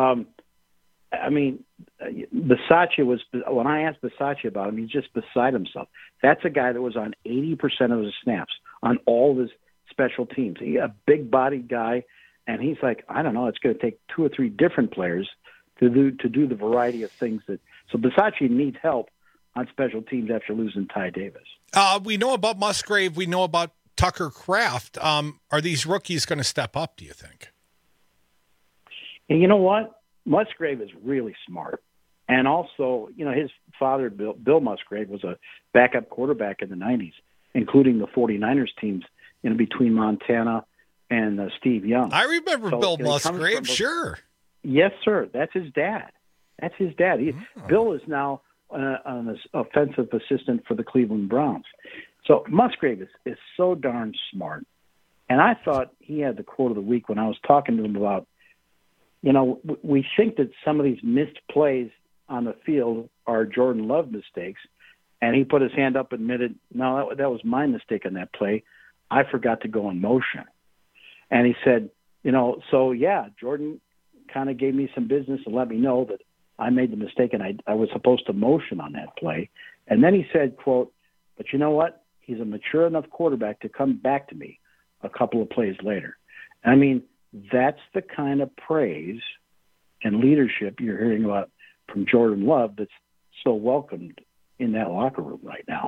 Bisaccia was, when I asked Bisaccia about him, he's just beside himself. That's a guy that was on 80% of his snaps on all of his special teams. He's a big-bodied guy, and he's like, I don't know, it's going to take 2 or 3 different players to do the variety of things that. So Bisaccia needs help on special teams after losing Ty Davis. We know about Musgrave. We know about Tucker Kraft. Are these rookies going to step up, do you think? And you know what? Musgrave is really smart. And also, his father, Bill Musgrave, was a backup quarterback in the 90s, including the 49ers teams in between Montana and Steve Young. I remember Bill Musgrave, sure. Yes, sir. That's his dad. Bill is now an offensive assistant for the Cleveland Browns. So Musgrave is so darn smart. And I thought he had the quote of the week when I was talking to him about, we think that some of these missed plays on the field are Jordan Love mistakes. And he put his hand up and admitted, no, that was my mistake on that play. I forgot to go in motion. And he said, Jordan kind of gave me some business and let me know that I made the mistake and I was supposed to motion on that play. And then he said, quote, but you know what? He's a mature enough quarterback to come back to me a couple of plays later. I mean, that's the kind of praise and leadership you're hearing about from Jordan Love that's so welcomed in that locker room right now.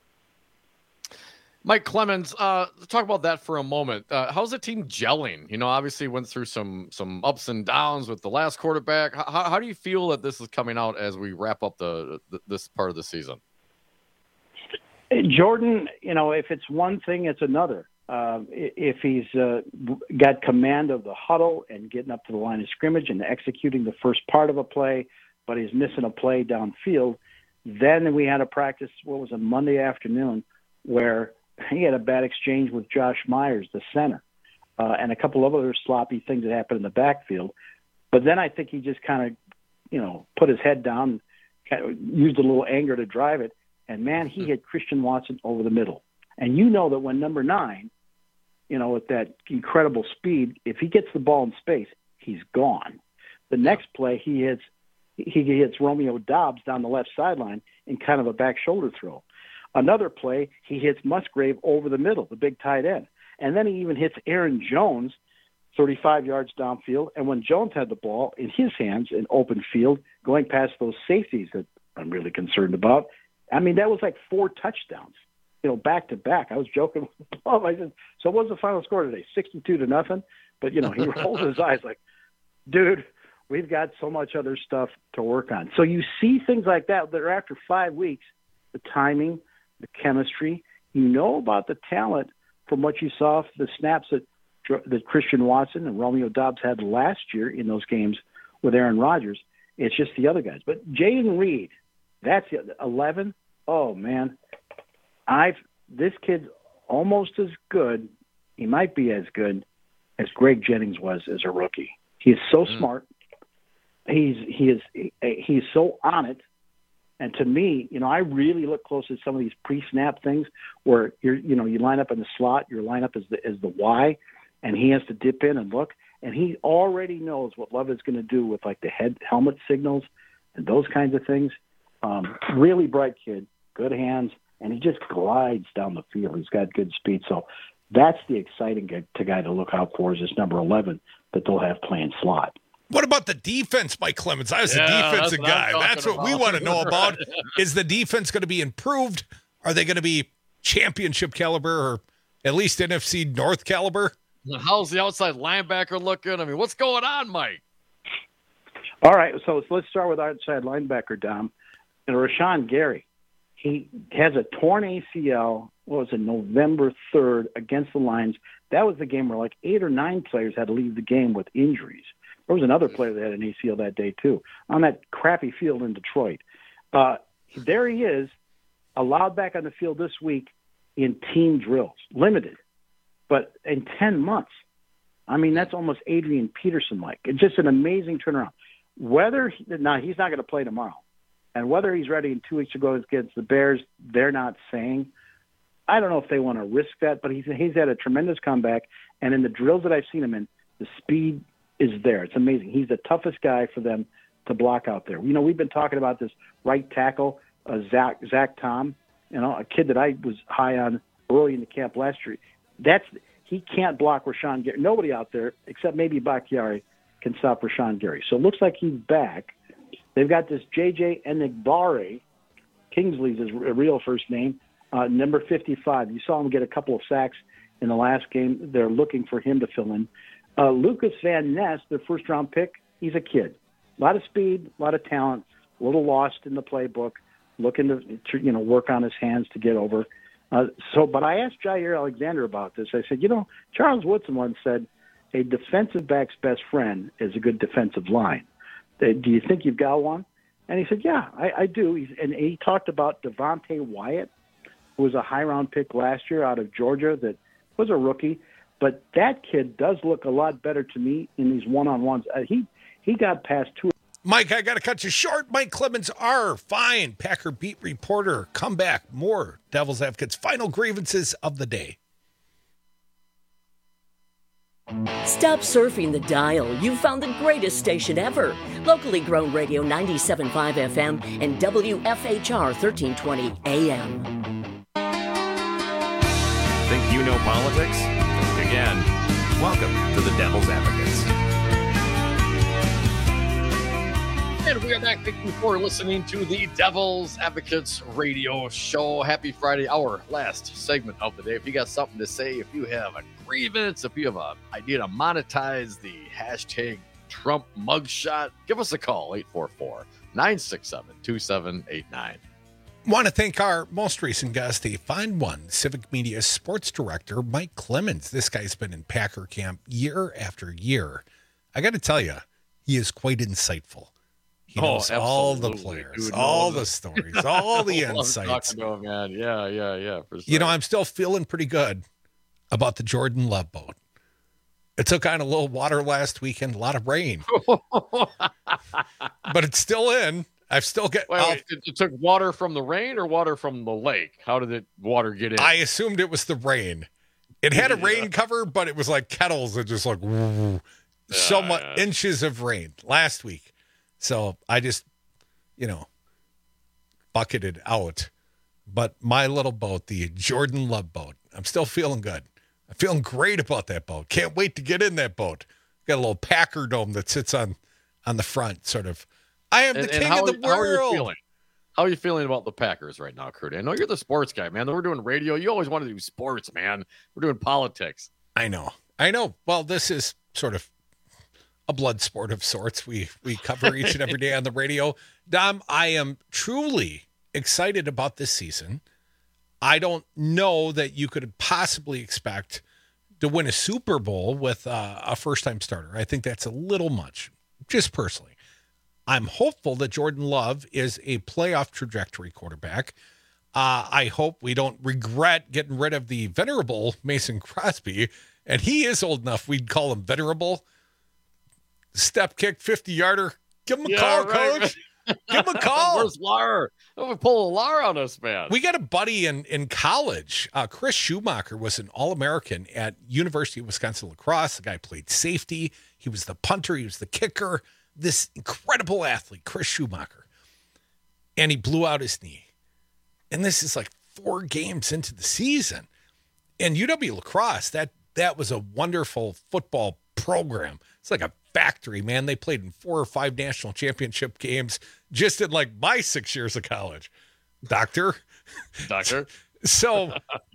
Mike Clemens, talk about that for a moment. How's the team gelling? Obviously went through some ups and downs with the last quarterback. How do you feel that this is coming out as we wrap up this part of the season? Jordan, if it's one thing, it's another. If he's got command of the huddle and getting up to the line of scrimmage and executing the first part of a play, but he's missing a play downfield, then we had a practice, a Monday afternoon, where he had a bad exchange with Josh Myers, the center, and a couple of other sloppy things that happened in the backfield. But then I think he just kind of, put his head down, used a little anger to drive it, and, man, he hit Christian Watson over the middle. And you know that when number 9, with that incredible speed, if he gets the ball in space, he's gone. The next play, he hits Romeo Doubs down the left sideline in kind of a back shoulder throw. Another play, he hits Musgrave over the middle, the big tight end. And then he even hits Aaron Jones 35 yards downfield. And when Jones had the ball in his hands in open field, going past those safeties that I'm really concerned about, I mean, that was like 4 touchdowns, back to back. I was joking with Bob. I said, so what was the final score today? 62-0? But, he rolled his eyes like, dude, we've got so much other stuff to work on. So you see things like that are after 5 weeks, the timing, the chemistry, about the talent from what you saw, the snaps that Christian Watson and Romeo Doubs had last year in those games with Aaron Rodgers. It's just the other guys. But Jaden Reed, that's 11. Oh, man. This kid's almost as good. He might be as good as Greg Jennings was as a rookie. He is so smart. He's so on it. And to me, I really look close at some of these pre-snap things where you line up in the slot, your lineup is the Y, and he has to dip in and look. and he already knows what Love is going to do with like the helmet signals and those kinds of things. Really bright kid, good hands, and he just glides down the field. He's got good speed. So that's the exciting guy to look out for, is this number 11 that they'll have playing slot. What about the defense, Mike Clemens? I was a defensive guy. That's what we want to know about. Is the defense going to be improved? Are they going to be championship caliber or at least NFC North caliber? How's the outside linebacker looking? I mean, what's going on, Mike? All right, so let's start with outside linebacker, Dom. And Rashawn Gary, he has a torn ACL, November 3rd against the Lions. That was the game where like 8 or 9 players had to leave the game with injuries. There was another player that had an ACL that day, too, on that crappy field in Detroit. There he is, allowed back on the field this week in team drills, limited, but in 10 months. I mean, that's almost Adrian Peterson-like. It's just an amazing turnaround. He's not going to play tomorrow. And whether he's ready in 2 weeks to go against the Bears, they're not saying. I don't know if they want to risk that, but he's had a tremendous comeback. And in the drills that I've seen him in, the speed is there. It's amazing. He's the toughest guy for them to block out there. You know, we've been talking about this right tackle, Zach Tom, a kid that I was high on early in the camp last year. He can't block Rashawn Gary. Nobody out there, except maybe Bakhtiari, can stop Rashawn Gary. So it looks like he's back. They've got this J.J. Enigbare. Kingsley's his real first name, number 55. You saw him get a couple of sacks in the last game. They're looking for him to fill in. Lucas Van Ness, their first-round pick, he's a kid. A lot of speed, a lot of talent, a little lost in the playbook, looking to work on his hands to get over. But I asked Jair Alexander about this. I said, Charles Woodson once said, a defensive back's best friend is a good defensive line. Do you think you've got one? And he said, yeah, I do. And he talked about Devontae Wyatt, who was a high-round pick last year out of Georgia that was a rookie. But that kid does look a lot better to me in these one-on-ones. He got past 2. Mike, I got to cut you short. Mike Clemens, our fine Packer beat reporter. Come back. More Devil's Advocates' final grievances of the day. Stop surfing the dial. You've found the greatest station ever. Locally grown radio 97.5 FM and WFHR 1320 AM. Think you know politics? Again, welcome to the Devil's Advocates. And we are back. Thank you for listening to the Devil's Advocates radio show. Happy Friday, our last segment of the day. If you got something to say, if you have a grievance, if you have an idea to monetize the hashtag Trump mugshot, give us a call, 844-967-2789. Want to thank our most recent guest, the Find One Civic Media Sports Director, Mike Clemens. This guy's been in Packer camp year after year. I got to tell you, he is quite insightful. He knows all the players, dude, all the stories, all the insights. About, man. Yeah. For sure. I'm still feeling pretty good about the Jordan Love boat. It took on a little water last weekend, a lot of rain, but it's still in. I've still got. Wait, it took water from the rain or water from the lake? How did water get in? I assumed it was the rain. It had a rain cover, but it was like kettles that just like so much inches of rain last week. So I just, bucketed out. But my little boat, the Jordan Love boat, I'm still feeling good. I'm feeling great about that boat. Can't wait to get in that boat. Got a little Packer dome that sits on the front, sort of. I am the king of the world. How are you feeling? How are you feeling about the Packers right now, Kurt? I know you're the sports guy, man. We're doing radio. You always want to do sports, man. We're doing politics. I know. Well, this is sort of a blood sport of sorts. We cover each and every day on the radio. Dom, I am truly excited about this season. I don't know that you could possibly expect to win a Super Bowl with a first-time starter. I think that's a little much, just personally. I'm hopeful that Jordan Love is a playoff trajectory quarterback. I hope we don't regret getting rid of the venerable Mason Crosby, and he is old enough we'd call him venerable. Step kick, 50-yarder. Give him a call, Coach. Give him a call. Where's Lar? Don't we pull a Lar on us, man? We got a buddy in college. Chris Schumacher was an All-American at University of Wisconsin lacrosse. The guy played safety. He was the punter. He was the kicker. This incredible athlete, Chris Schumacher. And he blew out his knee. And this is like 4 games into the season. And UW lacrosse, that was a wonderful football program. It's like a factory, man. They played in 4 or 5 national championship games just in like my 6 years of college. Doctor. So,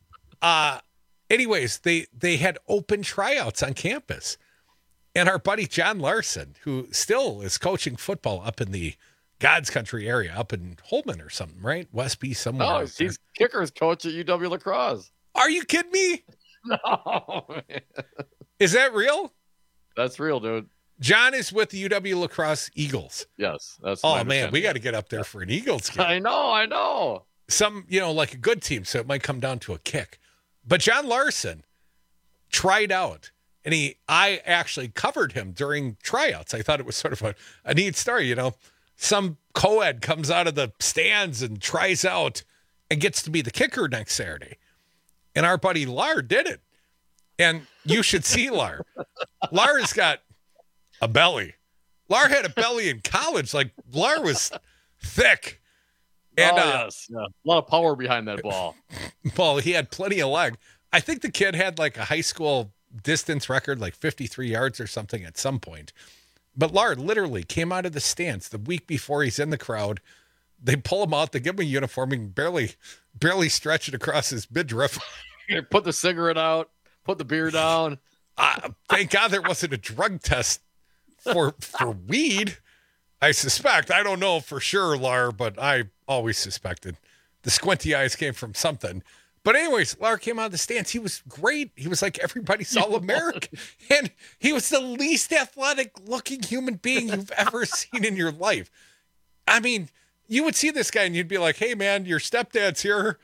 anyways, they had open tryouts on campus. And our buddy John Larson, who still is coaching football up in the God's country area, up in Holman or something, right? Westby, somewhere. Oh, he's kicker's coach at UW lacrosse. Are you kidding me? No, man. Is that real? That's real, dude. John is with the UW lacrosse Eagles. Yes, that's. Oh man, we got to get up there for an Eagles game. I know. Some, like a good team, so it might come down to a kick. But John Larson tried out, and I actually covered him during tryouts. I thought it was sort of a neat story, Some co-ed comes out of the stands and tries out and gets to be the kicker next Saturday. And our buddy Lar did it. And you should see Lar. Lar's got a belly. Lar had a belly in college. Like, Lar was thick. And, yes. Yeah. A lot of power behind that ball. Well, he had plenty of leg. I think the kid had like a high school distance record, like 53 yards or something at some point. But Lar literally came out of the stands the week before he's in the crowd. They pull him out. They give him a uniform. He can barely stretch it across his midriff. Put the cigarette out. Put the beer down. Thank God there wasn't a drug test for weed. I suspect. I don't know for sure, Lar, but I always suspected. The squinty eyes came from something. But anyways, Lar came out of the stands. He was great. He was like everybody's All-American. And he was the least athletic-looking human being you've ever seen in your life. I mean, you would see this guy and you'd be like, hey, man, your stepdad's here.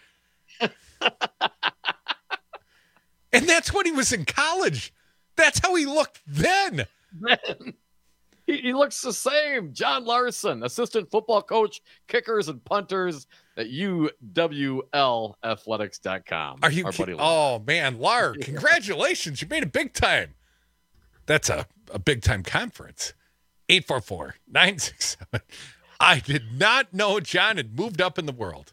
And that's when he was in college. That's how he looked then. He looks the same. John Larson, assistant football coach, kickers and punters at UWLathletics.com. Are you kidding? Oh, man, Lar, congratulations. You made it big time. That's a big time conference. 844-967. I did not know John had moved up in the world.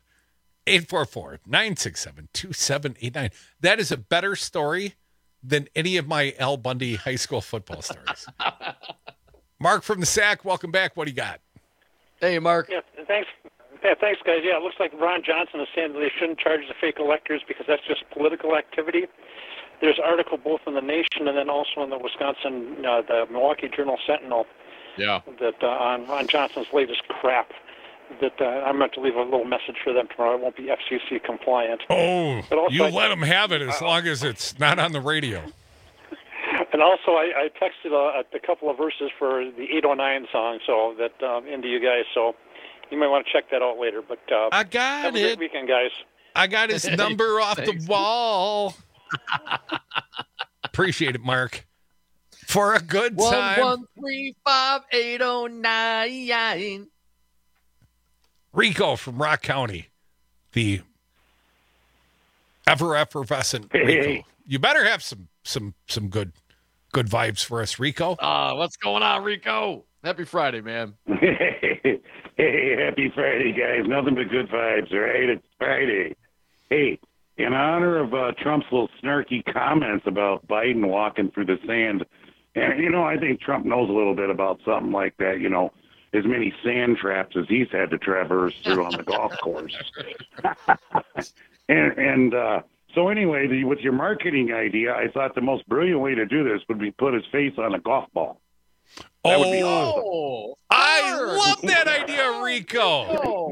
844-967-2789. That is a better story than any of my Al Bundy high school football stories. Mark from the SAC, welcome back. What do you got? Hey, Mark. Yeah, thanks. Yeah, thanks, guys. Yeah, it looks like Ron Johnson is saying that they shouldn't charge the fake electors because that's just political activity. There's an article both in the Nation and then also in the Wisconsin, the Milwaukee Journal Sentinel. Yeah. That on Ron Johnson's latest crap. That I meant to leave a little message for them tomorrow. It won't be FCC compliant. Oh, you let them have it as long as it's not on the radio. And also, I texted a couple of verses for the 809 song, so that into you guys. So you might want to check that out later. But I got have it. A great weekend, guys. I got his number off the wall. Appreciate it, Mark. For a good time. 1135809. Rico from Rock County, the ever effervescent Rico. You better have some good vibes for us, Rico. What's going on, Rico? Happy Friday, man. Hey, happy Friday, guys. Nothing but good vibes, all right? It's Friday. Hey, in honor of Trump's little snarky comments about Biden walking through the sand, and, I think Trump knows a little bit about something like that, as many sand traps as he's had to traverse through on the golf course. So anyway, with your marketing idea, I thought the most brilliant way to do this would be put his face on a golf ball. That would be awesome. I love that idea, Rico.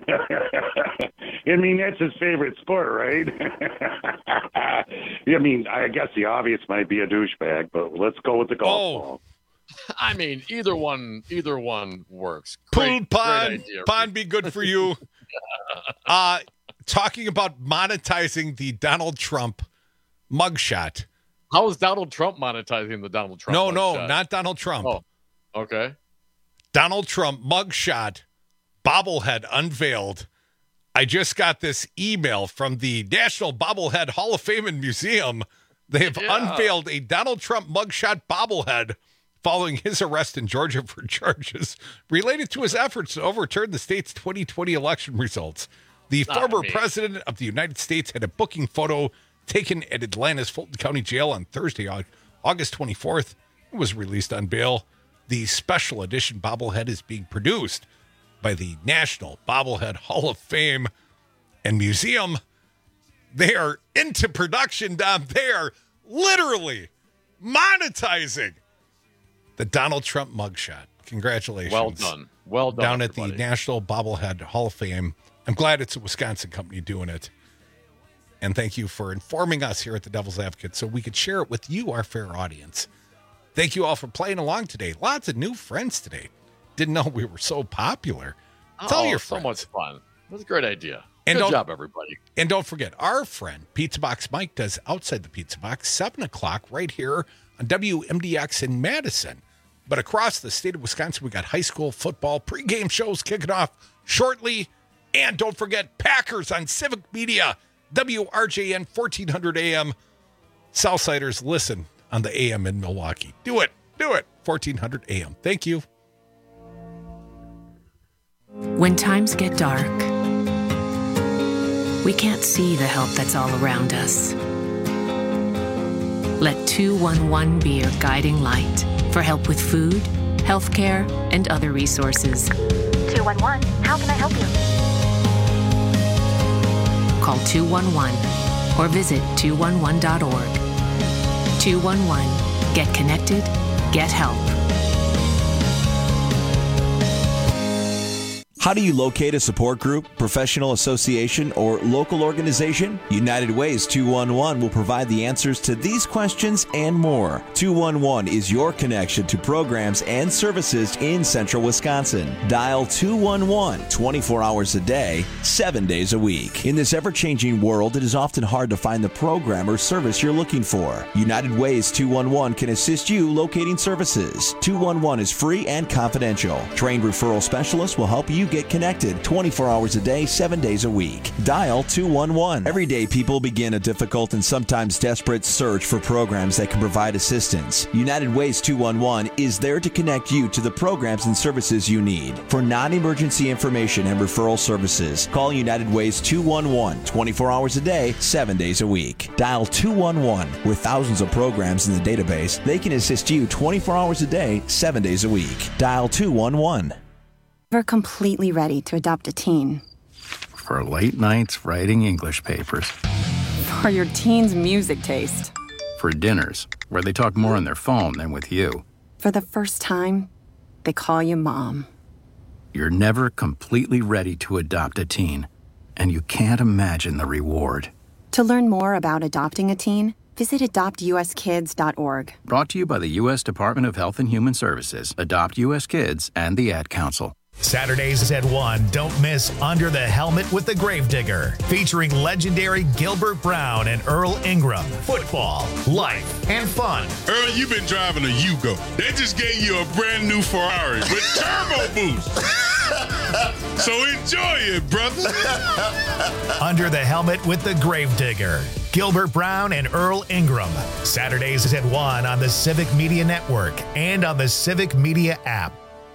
I mean, that's his favorite sport, right? I mean, I guess the obvious might be a douchebag, but let's go with the golf ball. I mean, either one works. Pool pond be good for you. Talking about monetizing the Donald Trump mugshot. How is Donald Trump monetizing the Donald Trump? No, not Donald Trump. Oh, okay. Donald Trump mugshot bobblehead unveiled. I just got this email from the National Bobblehead Hall of Fame and Museum. They have unveiled a Donald Trump mugshot bobblehead following his arrest in Georgia for charges related to his efforts to overturn the state's 2020 election results. The former president of the United States had a booking photo taken at Atlanta's Fulton County Jail on Thursday, August 24th. It was released on bail. The special edition bobblehead is being produced by the National Bobblehead Hall of Fame and Museum. They are into production, Dom. They are literally monetizing the Donald Trump mugshot. Congratulations. Well done. Well done. Down at the National Bobblehead Hall of Fame. I'm glad it's a Wisconsin company doing it. And thank you for informing us here at the Devil's Advocate so we could share it with you, our fair audience. Thank you all for playing along today. Lots of new friends today. Didn't know we were so popular. Tell your friends. So much fun. It was a great idea. And good job, everybody. And don't forget, our friend Pizza Box Mike does Outside the Pizza Box, 7 o'clock right here on WMDX in Madison. But across the state of Wisconsin, we got high school football pregame shows kicking off shortly. And don't forget, Packers on Civic Media, WRJN 1400 AM. Southsiders, listen on the AM in Milwaukee. Do it. 1400 AM. Thank you. When times get dark, we can't see the help that's all around us. Let 211 be your guiding light for help with food, healthcare, and other resources. 211, how can I help you? Call 211 or visit 211.org. 211, get connected, get help. How do you locate a support group, professional association, or local organization? United Ways 211 will provide the answers to these questions and more. 211 is your connection to programs and services in central Wisconsin. Dial 211 24 hours a day, 7 days a week. In this ever-changing world, it is often hard to find the program or service you're looking for. United Ways 211 can assist you locating services. 211 is free and confidential. Trained referral specialists will help you get connected 24 hours a day, 7 days a week. Dial 211. Every day, people begin a difficult and sometimes desperate search for programs that can provide assistance. United Ways 211 is there to connect you to the programs and services you need. For non-emergency information and referral services, call United Ways 211 24 hours a day, 7 days a week. Dial 211. With thousands of programs in the database, they can assist you 24 hours a day, 7 days a week. Dial 211. We're completely ready to adopt a teen. For late nights writing English papers. For your teen's music taste. For dinners, where they talk more on their phone than with you. For the first time, they call you Mom. You're never completely ready to adopt a teen, and you can't imagine the reward. To learn more about adopting a teen, visit adoptuskids.org. Brought to you by the U.S. Department of Health and Human Services, Adopt U.S. Kids, and the Ad Council. Saturdays at 1, don't miss Under the Helmet with the Gravedigger, featuring legendary Gilbert Brown and Earl Ingram. Football, life, and fun. Earl, you've been driving a Yugo. They just gave you a brand new Ferrari with turbo boost. So enjoy it, brother. Under the Helmet with the Gravedigger. Gilbert Brown and Earl Ingram. Saturdays at 1 on the Civic Media Network and on the Civic Media app.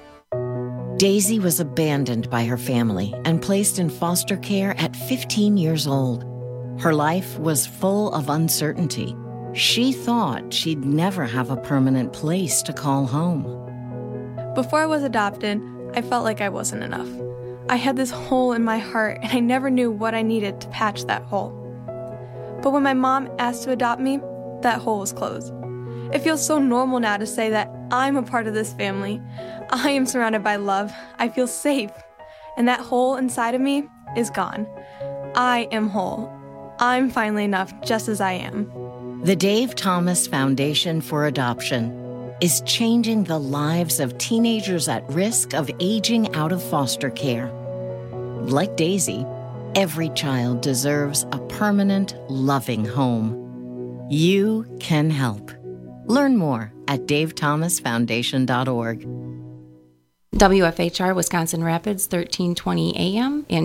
Daisy was abandoned by her family and placed in foster care at 15 years old. Her life was full of uncertainty. She thought she'd never have a permanent place to call home. Before I was adopted, I felt like I wasn't enough. I had this hole in my heart, and I never knew what I needed to patch that hole. But when my mom asked to adopt me, that hole was closed. It feels so normal now to say that I'm a part of this family. I am surrounded by love. I feel safe. And that hole inside of me is gone. I am whole. I'm finally enough just as I am. The Dave Thomas Foundation for Adoption is changing the lives of teenagers at risk of aging out of foster care. Like Daisy, every child deserves a permanent, loving home. You can help. Learn more at davethomasfoundation.org. WFHR Wisconsin Rapids 1320 AM and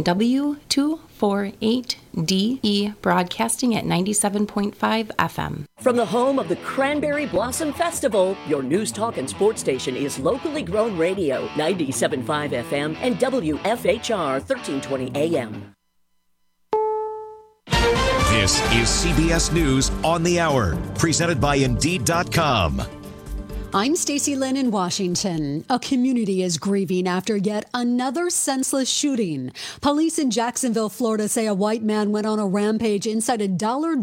W248DE broadcasting at 97.5 FM. From the home of the Cranberry Blossom Festival, your news talk and sports station is locally grown radio, 97.5 FM and WFHR 1320 AM. This is CBS News on the Hour, presented by Indeed.com. I'm Stacey Lynn in Washington. A community is grieving after yet another senseless shooting. Police in Jacksonville, Florida say a white man went on a rampage inside a Dollar